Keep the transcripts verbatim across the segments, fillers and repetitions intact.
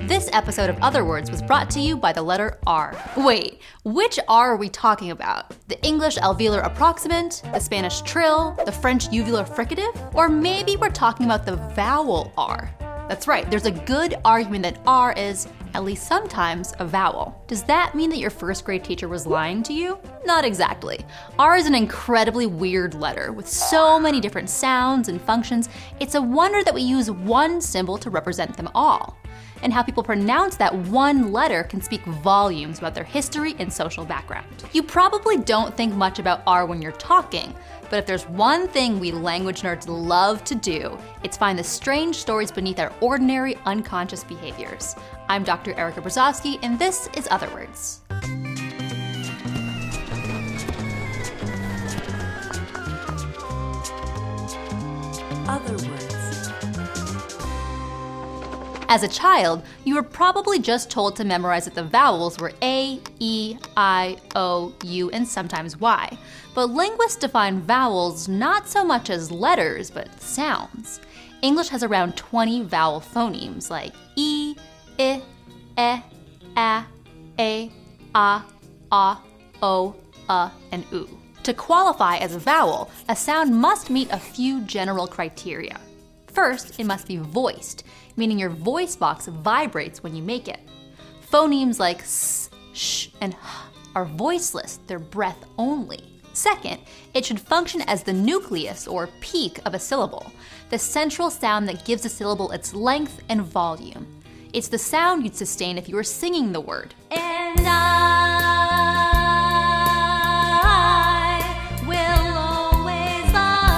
This episode of Other Words was brought to you by the letter R. Wait, which R are we talking about? The English alveolar approximant, the Spanish trill, the French uvular fricative? Or maybe we're talking about the vowel R. That's right, there's a good argument that R is, at least sometimes, a vowel. Does that mean that your first grade teacher was lying to you? Not exactly. R is an incredibly weird letter with so many different sounds and functions, it's a wonder that we use one symbol to represent them all. And how people pronounce that one letter can speak volumes about their history and social background. You probably don't think much about R when you're talking, but if there's one thing we language nerds love to do, it's find the strange stories beneath our ordinary unconscious behaviors. I'm Doctor Erica Brzozowski, and this is Other Words. Other Words. As a child, you were probably just told to memorize that the vowels were A, E, I, O, U, and sometimes Y. But linguists define vowels not so much as letters, but sounds. English has around twenty vowel phonemes like E, I, E, A, A, A, A, O, A, and U. To qualify as a vowel, a sound must meet a few general criteria. First, it must be voiced, meaning your voice box vibrates when you make it. Phonemes like s, sh, and h are voiceless, they're breath only. Second, it should function as the nucleus or peak of a syllable, the central sound that gives a syllable its length and volume. It's the sound you'd sustain if you were singing the word. And I will always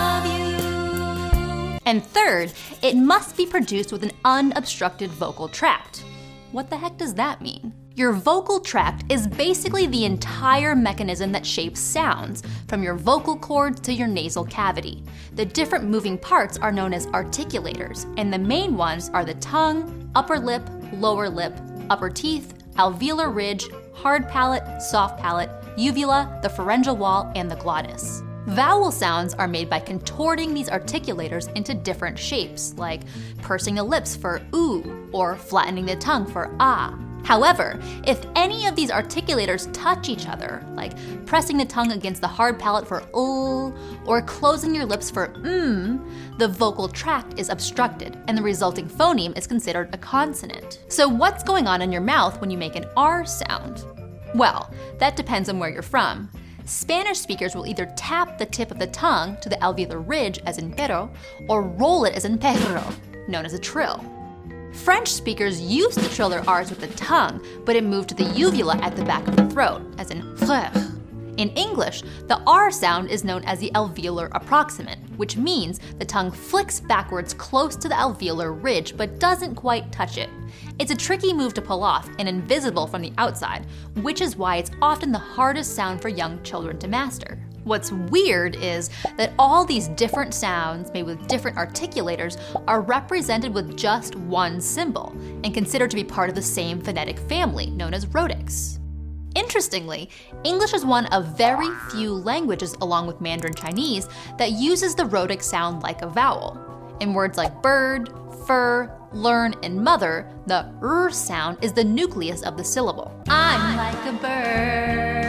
love you. And third, it must be produced with an unobstructed vocal tract. What the heck does that mean? Your vocal tract is basically the entire mechanism that shapes sounds, from your vocal cords to your nasal cavity. The different moving parts are known as articulators, and the main ones are the tongue, upper lip, lower lip, upper teeth, alveolar ridge, hard palate, soft palate, uvula, the pharyngeal wall, and the glottis. Vowel sounds are made by contorting these articulators into different shapes, like pursing the lips for oo, or flattening the tongue for ah. However, if any of these articulators touch each other, like pressing the tongue against the hard palate for ul, or closing your lips for mm, the vocal tract is obstructed, and the resulting phoneme is considered a consonant. So what's going on in your mouth when you make an R sound? Well, that depends on where you're from. Spanish speakers will either tap the tip of the tongue to the alveolar ridge, as in pero, or roll it, as in perro, known as a trill. French speakers used to trill their R's with the tongue, but it moved to the uvula at the back of the throat, as in frère. In English, the R sound is known as the alveolar approximant, which means the tongue flicks backwards close to the alveolar ridge but doesn't quite touch it. It's a tricky move to pull off and invisible from the outside, which is why it's often the hardest sound for young children to master. What's weird is that all these different sounds made with different articulators are represented with just one symbol and considered to be part of the same phonetic family, known as rhotics. Interestingly, English is one of very few languages, along with Mandarin Chinese, that uses the rhotic sound like a vowel. In words like bird, fur, learn, and mother, the r sound is the nucleus of the syllable. I'm like a bird.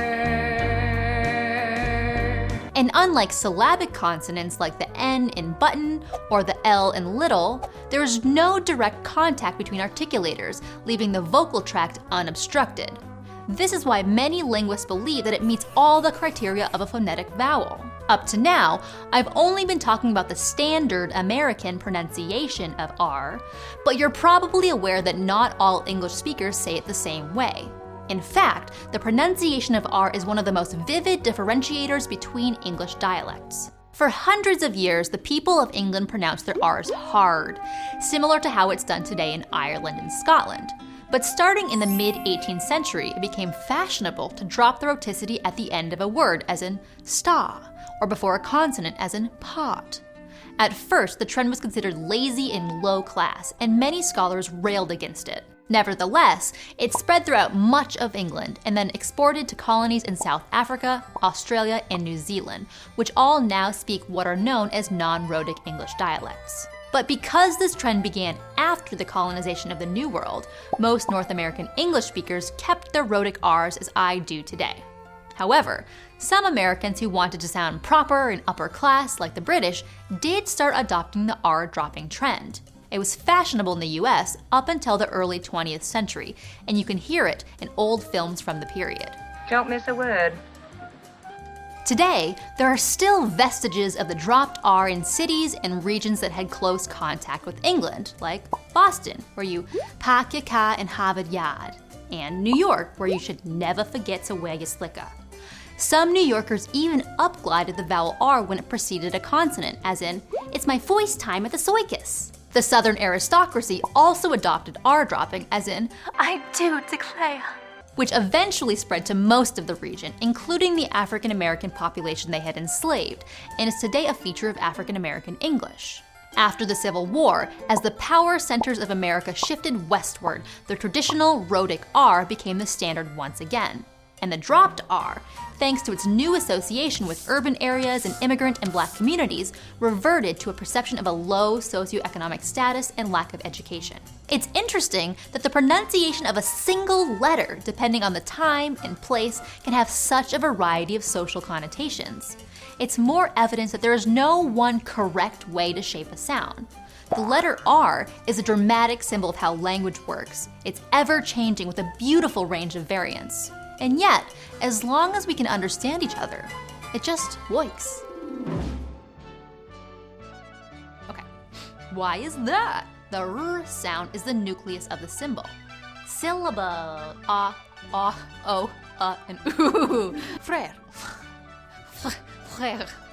And unlike syllabic consonants like the N in button or the L in little, there is no direct contact between articulators, leaving the vocal tract unobstructed. This is why many linguists believe that it meets all the criteria of a phonetic vowel. Up to now, I've only been talking about the standard American pronunciation of R, but you're probably aware that not all English speakers say it the same way. In fact, the pronunciation of R is one of the most vivid differentiators between English dialects. For hundreds of years, the people of England pronounced their R's hard, similar to how it's done today in Ireland and Scotland. But starting in the mid-eighteenth century, it became fashionable to drop the rhoticity at the end of a word, as in sta, or before a consonant, as in pot. At first, the trend was considered lazy and low class, and many scholars railed against it. Nevertheless, it spread throughout much of England and then exported to colonies in South Africa, Australia, and New Zealand, which all now speak what are known as non-rhotic English dialects. But because this trend began after the colonization of the New World, most North American English speakers kept their rhotic R's as I do today. However, some Americans who wanted to sound proper and upper class like the British did start adopting the R dropping trend. It was fashionable in the U S up until the early twentieth century, and you can hear it in old films from the period. Don't miss a word. Today, there are still vestiges of the dropped R in cities and regions that had close contact with England, like Boston, where you pak je ka and Harvard Yard, and New York, where you should never forget to wear your slicker. Some New Yorkers even upglided the vowel R when it preceded a consonant, as in, it's my voice time at the circus. The Southern aristocracy also adopted R dropping, as in, I do declare, which eventually spread to most of the region, including the African American population they had enslaved, and is today a feature of African American English. After the Civil War, as the power centers of America shifted westward, the traditional rhotic R became the standard once again. And the dropped R, thanks to its new association with urban areas and immigrant and Black communities, reverted to a perception of a low socioeconomic status and lack of education. It's interesting that the pronunciation of a single letter, depending on the time and place, can have such a variety of social connotations. It's more evidence that there is no one correct way to shape a sound. The letter R is a dramatic symbol of how language works. It's ever-changing with a beautiful range of variants. And yet, as long as we can understand each other, it just works. Okay, why is that? The R sound is the nucleus of the symbol. Syllable, ah, ah, oh, uh, and ooh. Frère, frère.